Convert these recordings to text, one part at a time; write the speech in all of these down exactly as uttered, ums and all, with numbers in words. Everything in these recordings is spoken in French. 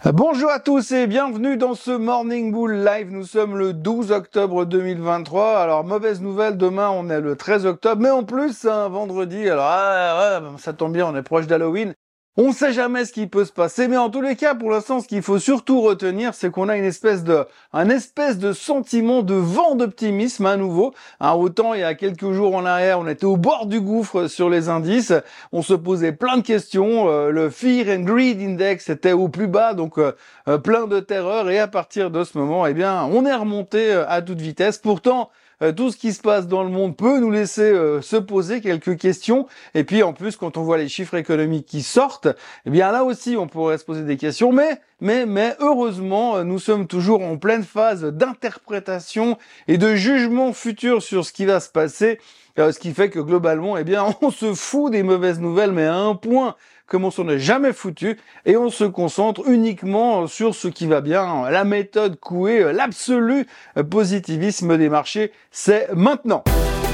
Bonjour à tous et bienvenue dans ce Morning Bull Live. Nous sommes le douze octobre deux mille vingt-trois. Alors, mauvaise nouvelle, demain on est le treize octobre, mais en plus c'est un vendredi. Alors, ah, ouais, ça tombe bien, on est proche d'Halloween. On ne sait jamais ce qui peut se passer, mais en tous les cas, pour l'instant, ce qu'il faut surtout retenir, c'est qu'on a une espèce de, un espèce de sentiment de vent d'optimisme à nouveau. Hein, autant il y a quelques jours en arrière, on était au bord du gouffre sur les indices, on se posait plein de questions. Euh, le Fear and Greed Index était au plus bas, donc euh, euh, plein de terreur. Et à partir de ce moment, eh bien, on est remonté euh, à toute vitesse. Pourtant, Euh, tout ce qui se passe dans le monde peut nous laisser euh, se poser quelques questions. Et puis en plus, quand on voit les chiffres économiques qui sortent, eh bien là aussi, on pourrait se poser des questions. Mais, mais, mais heureusement, euh, nous sommes toujours en pleine phase d'interprétation et de jugement futur sur ce qui va se passer. Euh, ce qui fait que globalement, eh bien, on se fout des mauvaises nouvelles, mais à un point comme on s'en est jamais foutu, et on se concentre uniquement sur ce qui va bien. La méthode Coué, l'absolu positivisme des marchés, c'est maintenant.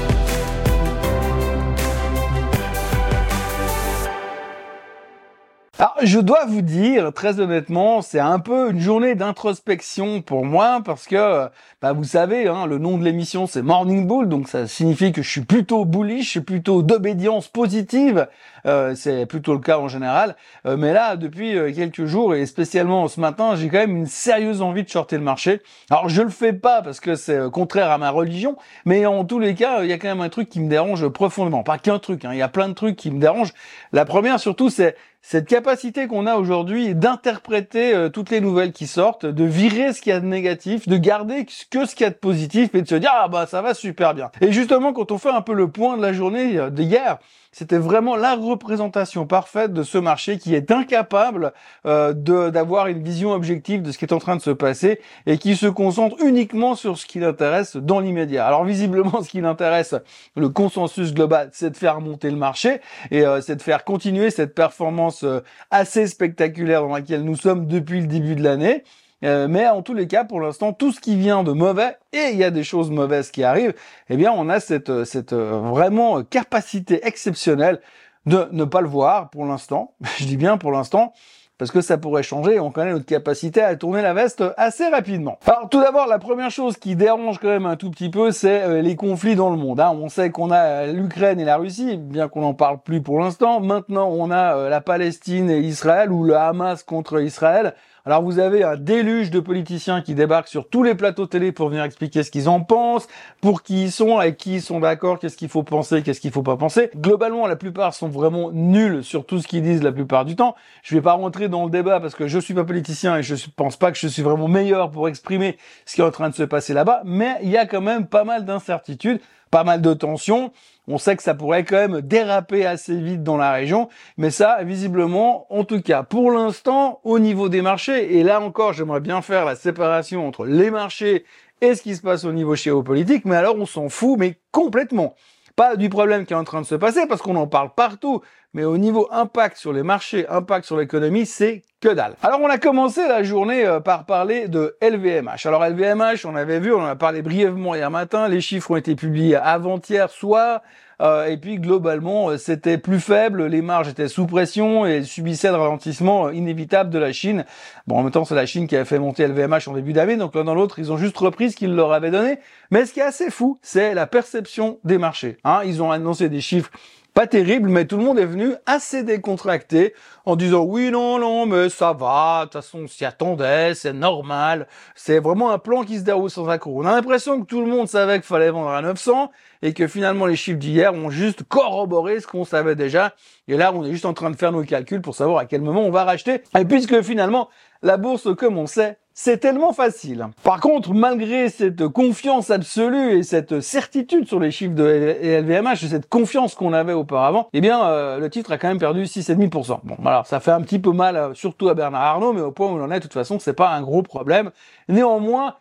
Alors, je dois vous dire, très honnêtement, c'est un peu une journée d'introspection pour moi, parce que, bah, vous savez, hein, le nom de l'émission, c'est Morning Bull, donc ça signifie que je suis plutôt bullish, je suis plutôt d'obédience positive, euh, c'est plutôt le cas en général, euh, mais là, depuis euh, quelques jours, et spécialement ce matin, j'ai quand même une sérieuse envie de shorter le marché. Alors, je le fais pas parce que c'est euh, contraire à ma religion, mais en tous les cas, il y a quand même un truc qui me dérange profondément. Pas qu'un truc, hein, il y a plein de trucs qui me dérangent. La première, surtout, c'est cette capacité qu'on a aujourd'hui d'interpréter euh, toutes les nouvelles qui sortent, de virer ce qu'il y a de négatif, de garder que ce qu'il y a de positif et de se dire « Ah bah ça va super bien ». Et justement, quand on fait un peu le point de la journée euh, d'hier, c'était vraiment la représentation parfaite de ce marché qui est incapable euh, de d'avoir une vision objective de ce qui est en train de se passer et qui se concentre uniquement sur ce qui l'intéresse dans l'immédiat. Alors visiblement, ce qui l'intéresse, le consensus global, c'est de faire monter le marché et euh, c'est de faire continuer cette performance euh, assez spectaculaire dans laquelle nous sommes depuis le début de l'année. Euh, mais en tous les cas, pour l'instant, tout ce qui vient de mauvais, et il y a des choses mauvaises qui arrivent, eh bien, on a cette, cette euh, vraiment capacité exceptionnelle de ne pas le voir pour l'instant. Je dis bien pour l'instant, parce que ça pourrait changer, et on connaît notre capacité à tourner la veste assez rapidement. Alors tout d'abord, la première chose qui dérange quand même un tout petit peu, c'est euh, les conflits dans le monde. Hein. On sait qu'on a l'Ukraine et la Russie, bien qu'on n'en parle plus pour l'instant. Maintenant, on a euh, la Palestine et Israël, ou le Hamas contre Israël. Alors vous avez un déluge de politiciens qui débarquent sur tous les plateaux télé pour venir expliquer ce qu'ils en pensent, pour qui ils sont, avec qui ils sont d'accord, qu'est-ce qu'il faut penser, qu'est-ce qu'il faut pas penser. Globalement, la plupart sont vraiment nuls sur tout ce qu'ils disent la plupart du temps. Je vais pas rentrer dans le débat parce que je suis pas politicien et je pense pas que je suis vraiment meilleur pour exprimer ce qui est en train de se passer là-bas, mais il y a quand même pas mal d'incertitudes, pas mal de tensions. On sait que ça pourrait quand même déraper assez vite dans la région, mais ça, visiblement, en tout cas, pour l'instant, au niveau des marchés, et là encore, j'aimerais bien faire la séparation entre les marchés et ce qui se passe au niveau géopolitique, mais alors on s'en fout, mais complètement. Pas du problème qui est en train de se passer, parce qu'on en parle partout, mais au niveau impact sur les marchés, impact sur l'économie, c'est que dalle. Alors on a commencé la journée euh, par parler de L V M H. Alors L V M H, on avait vu, on en a parlé brièvement hier matin, les chiffres ont été publiés avant-hier soir, euh, et puis globalement euh, c'était plus faible, les marges étaient sous pression et subissaient le ralentissement euh, inévitable de la Chine. Bon, en même temps c'est la Chine qui a fait monter L V M H en début d'année, donc l'un dans l'autre ils ont juste repris ce qu'ils leur avaient donné. Mais ce qui est assez fou, c'est la perception des marchés. Hein, ils ont annoncé des chiffres pas terrible, mais tout le monde est venu assez décontracté en disant oui, non, non, mais ça va, de toute façon on s'y attendait, c'est normal, c'est vraiment un plan qui se déroule sans accroc. On a l'impression que tout le monde savait qu'il fallait vendre à neuf cents et que finalement les chiffres d'hier ont juste corroboré ce qu'on savait déjà. Et là, on est juste en train de faire nos calculs pour savoir à quel moment on va racheter. Et puisque finalement, la bourse, comme on sait, c'est tellement facile. Par contre, malgré cette confiance absolue et cette certitude sur les chiffres de L V M H, cette confiance qu'on avait auparavant, eh bien, euh, le titre a quand même perdu six virgule cinq pour cent. Bon, alors ça fait un petit peu mal, surtout à Bernard Arnault, mais au point où on en est, de toute façon, c'est pas un gros problème. Néanmoins,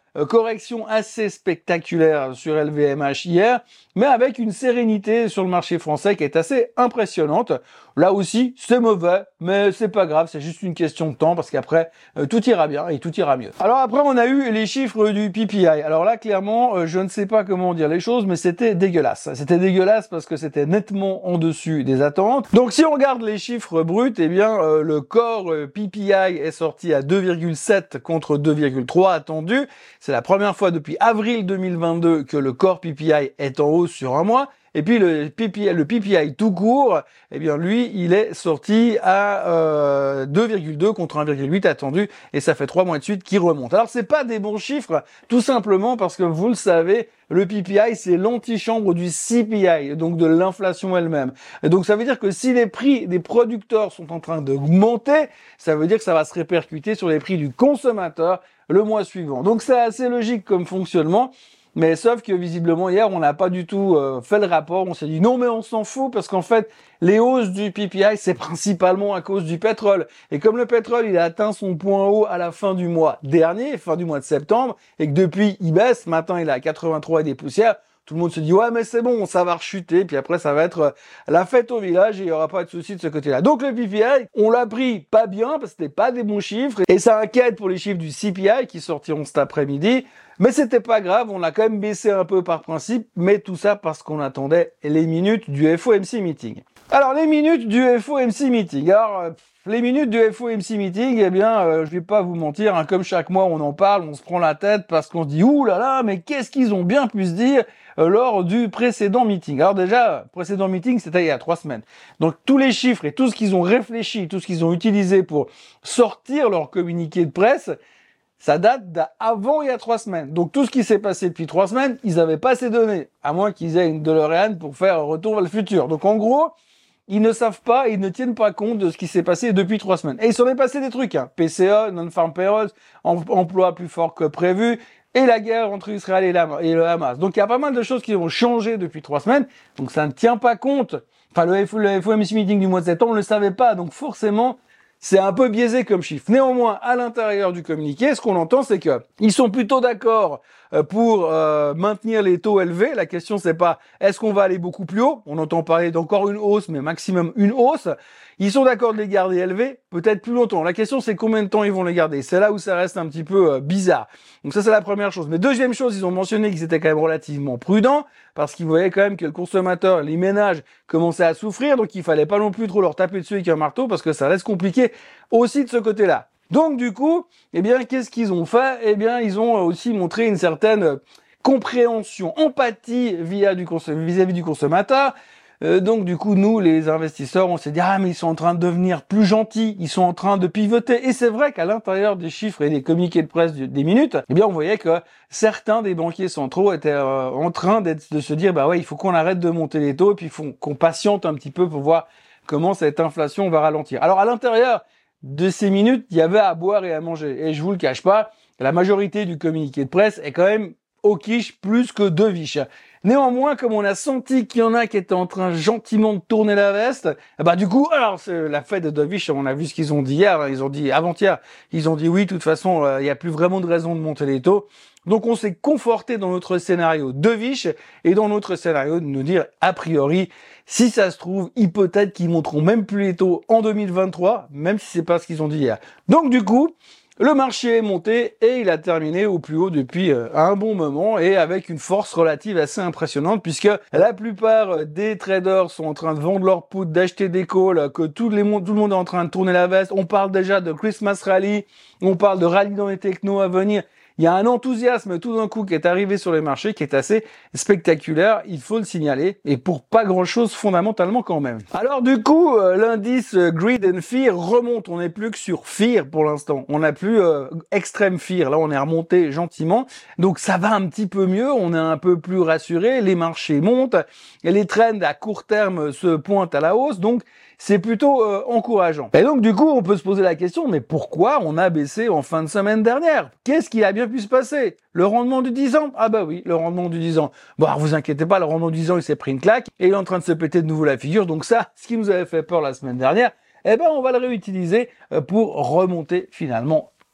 euh, correction assez spectaculaire sur L V M H hier, mais avec une sérénité sur le marché français qui est assez impressionnante. Là aussi, c'est mauvais, mais c'est pas grave, c'est juste une question de temps parce qu'après, euh, tout ira bien et tout ira mieux. Alors après, on a eu les chiffres du P P I. Alors là, clairement, euh, je ne sais pas comment dire les choses, mais c'était dégueulasse. C'était dégueulasse parce que c'était nettement en dessus des attentes. Donc si on regarde les chiffres bruts, eh bien, euh, le core euh, P P I est sorti à deux virgule sept contre deux virgule trois attendu. C'est la première fois depuis avril deux mille vingt-deux que le core P P I est en hausse sur un mois. Et puis le P P I, le P P I tout court, eh bien lui, il est sorti à euh, deux virgule deux contre un virgule huit attendu, et ça fait trois mois de suite qu'il remonte. Alors c'est pas des bons chiffres, tout simplement parce que vous le savez, le P P I c'est l'antichambre du C P I, donc de l'inflation elle-même. Et donc ça veut dire que si les prix des producteurs sont en train d'augmenter, ça veut dire que ça va se répercuter sur les prix du consommateur le mois suivant. Donc c'est assez logique comme fonctionnement. Mais sauf que visiblement hier on n'a pas du tout euh, fait le rapport, on s'est dit non mais on s'en fout parce qu'en fait les hausses du P P I c'est principalement à cause du pétrole. Et comme le pétrole il a atteint son point haut à la fin du mois dernier, fin du mois de septembre, et que depuis il baisse, maintenant il est à quatre-vingt-trois et des poussières, tout le monde se dit ouais mais c'est bon, ça va rechuter, puis après ça va être la fête au village et il n'y aura pas de souci de ce côté-là. Donc le P P I, on l'a pris pas bien parce que c'était pas des bons chiffres et ça inquiète pour les chiffres du C P I qui sortiront cet après-midi. Mais c'était pas grave, on a quand même baissé un peu par principe, mais tout ça parce qu'on attendait les minutes du F O M C meeting. Alors les minutes du F O M C meeting. Alors euh, les minutes du F O M C meeting, eh bien, euh, je vais pas vous mentir, hein, comme chaque mois on en parle, on se prend la tête parce qu'on se dit ouh là là, mais qu'est-ce qu'ils ont bien pu se dire euh, lors du précédent meeting. Alors déjà, précédent meeting, c'était il y a trois semaines. Donc tous les chiffres et tout ce qu'ils ont réfléchi, tout ce qu'ils ont utilisé pour sortir leur communiqué de presse, ça date d'avant il y a trois semaines. Donc tout ce qui s'est passé depuis trois semaines, ils n'avaient pas ces données, à moins qu'ils aient une DeLorean pour faire retour vers le futur. Donc en gros, ils ne savent pas, ils ne tiennent pas compte de ce qui s'est passé depuis trois semaines. Et il s'en est passé des trucs, hein. P C E, Non-Farm Payrolls, emploi plus fort que prévu, et la guerre entre Israël et, la, et le Hamas. Donc il y a pas mal de choses qui ont changé depuis trois semaines, donc ça ne tient pas compte. Enfin, le, F, le F O M C meeting du mois de septembre, on ne le savait pas, donc forcément, c'est un peu biaisé comme chiffre. Néanmoins, à l'intérieur du communiqué, ce qu'on entend, c'est que ils sont plutôt d'accord pour euh, maintenir les taux élevés. La question, c'est pas est-ce qu'on va aller beaucoup plus haut. On entend parler d'encore une hausse, mais maximum une hausse. Ils sont d'accord de les garder élevés, peut-être plus longtemps. La question, c'est combien de temps ils vont les garder. C'est là où ça reste un petit peu euh, bizarre. Donc ça, c'est la première chose. Mais deuxième chose, ils ont mentionné qu'ils étaient quand même relativement prudents parce qu'ils voyaient quand même que le consommateur, les ménages commençaient à souffrir. Donc il fallait pas non plus trop leur taper dessus avec un marteau parce que ça reste compliqué aussi de ce côté-là. Donc du coup, eh bien, qu'est-ce qu'ils ont fait? Eh bien, ils ont aussi montré une certaine compréhension, empathie via du cons- vis-à-vis du consommateur. Euh, donc du coup, nous, les investisseurs, on s'est dit, ah mais ils sont en train de devenir plus gentils, ils sont en train de pivoter. Et c'est vrai qu'à l'intérieur des chiffres et des communiqués de presse des minutes, eh bien on voyait que certains des banquiers centraux étaient euh, en train d'être, de se dire, bah ouais, il faut qu'on arrête de monter les taux, et puis il faut qu'on patiente un petit peu pour voir comment cette inflation va ralentir. Alors à l'intérieur de ces minutes, il y avait à boire et à manger. Et je vous le cache pas, la majorité du communiqué de presse est quand même au quiche plus que de viche. Néanmoins, comme on a senti qu'il y en a qui étaient en train gentiment de tourner la veste, bah du coup, alors c'est la fête de Dovish, on a vu ce qu'ils ont dit hier, ils ont dit avant-hier, ils ont dit oui, de toute façon, il euh, n'y a plus vraiment de raison de monter les taux. Donc on s'est conforté dans notre scénario Dovish et dans notre scénario de nous dire a priori, si ça se trouve, ils peut-être qu'ils monteront même plus les taux en deux mille vingt-trois, même si c'est pas ce qu'ils ont dit hier. Donc du coup, le marché est monté et il a terminé au plus haut depuis euh, un bon moment et avec une force relative assez impressionnante puisque la plupart des traders sont en train de vendre leur put, d'acheter des calls, que tout, les monde, tout le monde est en train de tourner la veste. On parle déjà de Christmas Rally, on parle de rallye dans les technos à venir. Il y a un enthousiasme tout d'un coup qui est arrivé sur les marchés qui est assez spectaculaire, il faut le signaler, et pour pas grand-chose fondamentalement quand même. Alors du coup, euh, l'indice euh, Greed and Fear remonte, on n'est plus que sur Fear pour l'instant, on n'a plus euh, Extreme Fear, là on est remonté gentiment, donc ça va un petit peu mieux, on est un peu plus rassuré, les marchés montent, et les trends à court terme se pointent à la hausse, donc c'est plutôt euh, encourageant. Et donc du coup, on peut se poser la question, mais pourquoi on a baissé en fin de semaine dernière? Qu'est-ce qui a bien pu se passer? Le rendement du dix ans? Ah bah oui, le rendement du dix ans. Bon, alors vous inquiétez pas, le rendement du dix ans, il s'est pris une claque, et il est en train de se péter de nouveau la figure, donc ça, ce qui nous avait fait peur la semaine dernière, eh ben on va le réutiliser pour remonter finalement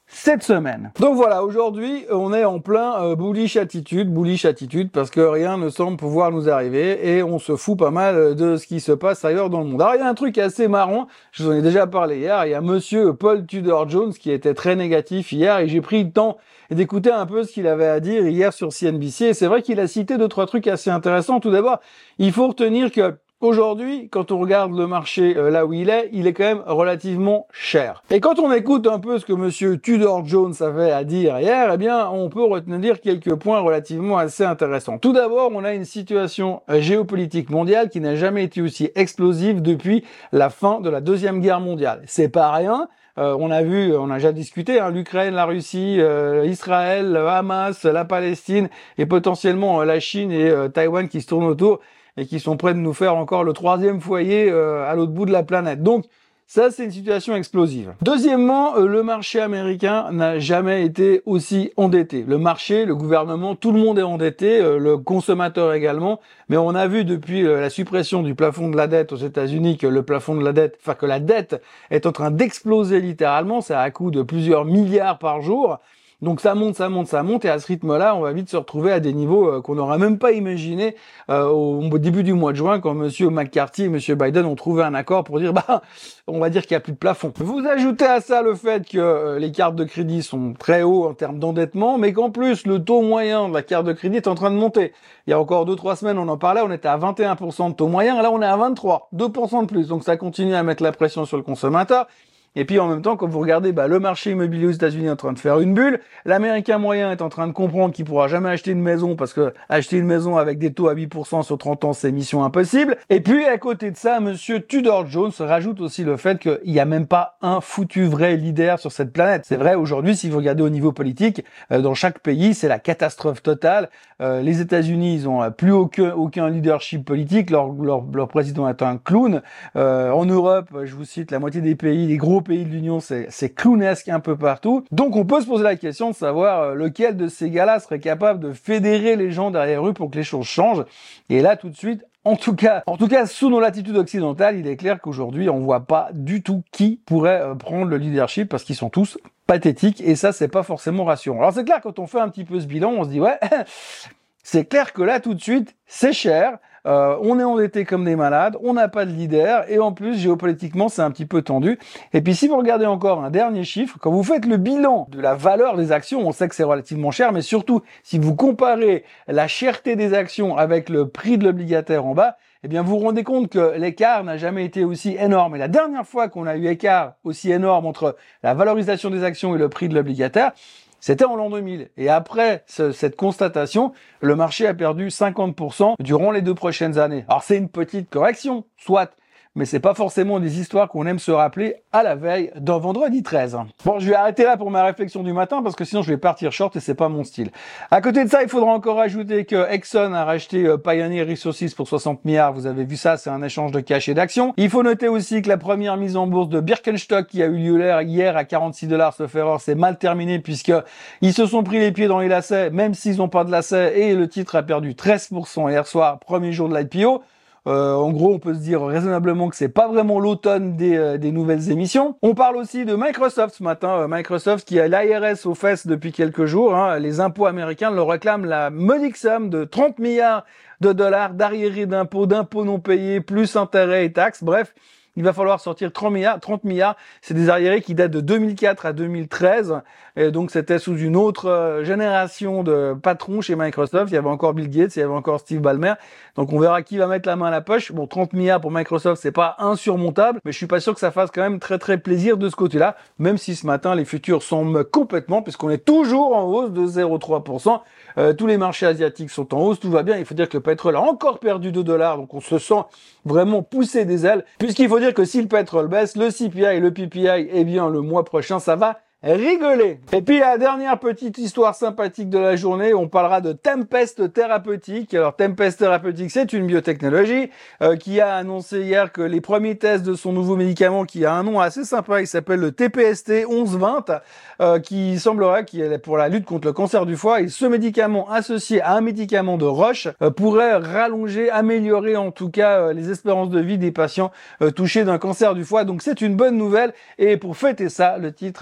cette semaine. Donc voilà, aujourd'hui, on est en plein euh, bullish attitude, bullish attitude, parce que rien ne semble pouvoir nous arriver et on se fout pas mal de ce qui se passe ailleurs dans le monde. Alors il y a un truc assez marrant, je vous en ai déjà parlé hier, il y a monsieur Paul Tudor Jones qui était très négatif hier et j'ai pris le temps d'écouter un peu ce qu'il avait à dire hier sur C N B C et c'est vrai qu'il a cité deux, trois trucs assez intéressants. Tout d'abord, il faut retenir que aujourd'hui, quand on regarde le marché euh, là où il est, il est quand même relativement cher. Et quand on écoute un peu ce que monsieur Tudor Jones avait à dire hier, eh bien, on peut retenir quelques points relativement assez intéressants. Tout d'abord, on a une situation euh, géopolitique mondiale qui n'a jamais été aussi explosive depuis la fin de la Deuxième Guerre mondiale. C'est pas rien. Euh, on a vu, on a déjà discuté, hein, l'Ukraine, la Russie, euh, Israël, le Hamas, la Palestine et potentiellement euh, la Chine et euh, Taïwan qui se tournent autour et qui sont prêts de nous faire encore le troisième foyer euh, à l'autre bout de la planète. Donc, ça, c'est une situation explosive. Deuxièmement, euh, le marché américain n'a jamais été aussi endetté. Le marché, le gouvernement, tout le monde est endetté, euh, le consommateur également. Mais on a vu depuis euh, la suppression du plafond de la dette aux États-Unis que le plafond de la dette, enfin que la dette est en train d'exploser littéralement. C'est à coût de plusieurs milliards par jour. Donc ça monte, ça monte, ça monte, et à ce rythme-là, on va vite se retrouver à des niveaux euh, qu'on n'aurait même pas imaginé euh, au, au début du mois de juin, quand monsieur McCarthy et monsieur Biden ont trouvé un accord pour dire, bah, on va dire qu'il n'y a plus de plafond. Vous ajoutez à ça le fait que euh, les cartes de crédit sont très hauts en termes d'endettement, mais qu'en plus, le taux moyen de la carte de crédit est en train de monter. Il y a encore deux, trois semaines, on en parlait, on était à vingt et un pour cent de taux moyen, là on est à vingt-trois, deux pour cent de plus. Donc ça continue à mettre la pression sur le consommateur. Et puis en même temps, quand vous regardez, bah, le marché immobilier aux États-Unis est en train de faire une bulle, l'Américain moyen est en train de comprendre qu'il pourra jamais acheter une maison parce que acheter une maison avec des taux à huit pour cent sur trente ans, c'est mission impossible. Et puis à côté de ça, monsieur Tudor Jones rajoute aussi le fait qu'il n'y a même pas un foutu vrai leader sur cette planète. C'est vrai, aujourd'hui, si vous regardez au niveau politique, euh, dans chaque pays, c'est la catastrophe totale. Euh, les États-Unis, ils ont plus aucun, aucun leadership politique, leur, leur, leur président est un clown. Euh, en Europe, je vous cite, la moitié des pays, les gros pays de l'Union, c'est, c'est clownesque un peu partout. Donc on peut se poser la question de savoir euh, lequel de ces gars-là serait capable de fédérer les gens derrière eux pour que les choses changent. Et là, tout de suite, en tout cas, en tout cas, sous nos latitudes occidentales, il est clair qu'aujourd'hui, on voit pas du tout qui pourrait euh, prendre le leadership parce qu'ils sont tous pathétiques et ça, c'est pas forcément rassurant. Alors c'est clair, quand on fait un petit peu ce bilan, on se dit ouais, c'est clair que là, tout de suite, c'est cher. Euh, on est endetté comme des malades, on n'a pas de leader, et en plus, géopolitiquement, c'est un petit peu tendu. Et puis, si vous regardez encore un dernier chiffre, quand vous faites le bilan de la valeur des actions, on sait que c'est relativement cher, mais surtout, si vous comparez la cherté des actions avec le prix de l'obligataire en bas, eh bien, vous vous rendez compte que l'écart n'a jamais été aussi énorme. Et la dernière fois qu'on a eu écart aussi énorme entre la valorisation des actions et le prix de l'obligataire, c'était en l'an deux mille. Et après ce, cette constatation, le marché a perdu cinquante pour cent durant les deux prochaines années. Alors c'est une petite correction, soit, mais c'est pas forcément des histoires qu'on aime se rappeler à la veille d'un vendredi treize. Bon, je vais arrêter là pour ma réflexion du matin parce que sinon je vais partir short et c'est pas mon style. À côté de ça, il faudra encore ajouter que Exxon a racheté Pioneer Resources pour soixante milliards. Vous avez vu ça, c'est un échange de cash et d'actions. Il faut noter aussi que la première mise en bourse de Birkenstock qui a eu lieu hier à quarante-six dollars, sauf erreur, c'est mal terminé puisque ils se sont pris les pieds dans les lacets, même s'ils n'ont pas de lacets, et le titre a perdu treize pour cent hier soir, premier jour de l'I P O. Euh, en gros, on peut se dire raisonnablement que c'est pas vraiment l'automne des, euh, des nouvelles émissions. On parle aussi de Microsoft ce matin. Euh, Microsoft qui a l'I R S aux fesses depuis quelques jours. Hein. Les impôts américains leur réclament la modique somme de trente milliards de dollars d'arriérés d'impôts, d'impôts non payés, plus intérêts et taxes. Bref, il va falloir sortir trente milliards. trente milliards, c'est des arriérés qui datent de deux mille quatre à deux mille treize. Et donc, c'était sous une autre euh, génération de patrons chez Microsoft. Il y avait encore Bill Gates, il y avait encore Steve Ballmer. Donc, on verra qui va mettre la main à la poche. Bon, trente milliards pour Microsoft, c'est pas insurmontable, mais je suis pas sûr que ça fasse quand même très très plaisir de ce côté-là, même si ce matin, les futurs semblent complètement, puisqu'on est toujours en hausse de zéro virgule trois pour cent. Euh, tous les marchés asiatiques sont en hausse, tout va bien. Il faut dire que le pétrole a encore perdu deux dollars, donc on se sent vraiment pousser des ailes, puisqu'il faut dire que si le pétrole baisse, le C P I et le P P I, eh bien, le mois prochain, ça va rigoler. Et puis la dernière petite histoire sympathique de la journée, on parlera de Tempest Thérapeutique. Alors Tempest Thérapeutique, c'est une biotechnologie euh, qui a annoncé hier que les premiers tests de son nouveau médicament, qui a un nom assez sympa, il s'appelle le T P S T onze vingt, euh, qui semblerait qu'il est pour la lutte contre le cancer du foie. Et ce médicament associé à un médicament de Roche euh, pourrait rallonger, améliorer en tout cas euh, les espérances de vie des patients euh, touchés d'un cancer du foie. Donc c'est une bonne nouvelle. Et pour fêter ça, le titre a pris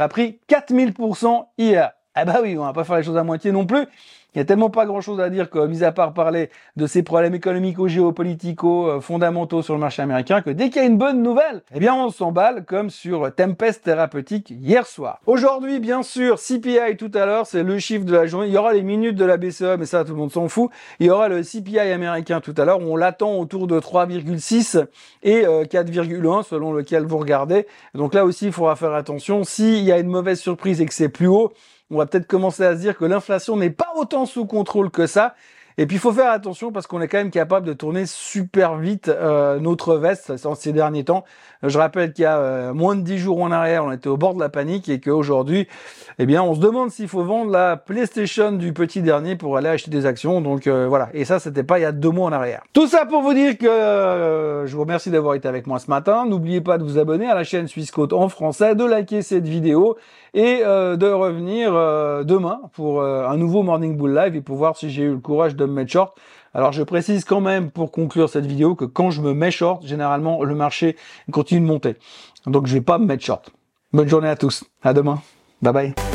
quatre mille pour cent hier. Ah bah oui, on va pas faire les choses à moitié non plus. Il y a tellement pas grand chose à dire que, mis à part parler de ces problèmes économiques, géopolitiques, euh, fondamentaux sur le marché américain, que dès qu'il y a une bonne nouvelle, eh bien, on s'emballe comme sur Tempest Thérapeutique hier soir. Aujourd'hui, bien sûr, C P I tout à l'heure, c'est le chiffre de la journée. Il y aura les minutes de la B C E, mais ça, tout le monde s'en fout. Il y aura le C P I américain tout à l'heure. On l'attend autour de trois virgule six et euh, quatre virgule un selon lequel vous regardez. Donc là aussi, il faudra faire attention. S'il y a une mauvaise surprise et que c'est plus haut, on va peut-être commencer à se dire que l'inflation n'est pas autant sous contrôle que ça. Et puis, il faut faire attention parce qu'on est quand même capable de tourner super vite euh, notre veste en ces derniers temps. Je rappelle qu'il y a euh, moins de dix jours en arrière, on était au bord de la panique et qu'aujourd'hui, eh bien, on se demande s'il faut vendre la PlayStation du petit dernier pour aller acheter des actions. Donc euh, voilà. Et ça, c'était pas il y a deux mois en arrière. Tout ça pour vous dire que euh, je vous remercie d'avoir été avec moi ce matin. N'oubliez pas de vous abonner à la chaîne Swissquote en français, de liker cette vidéo et euh, de revenir euh, demain pour euh, un nouveau Morning Bull Live et pour voir si j'ai eu le courage de me mettre short. Alors je précise quand même pour conclure cette vidéo que quand je me mets short, généralement le marché continue de monter. Donc je vais pas me mettre short. Bonne journée à tous. À demain. Bye bye.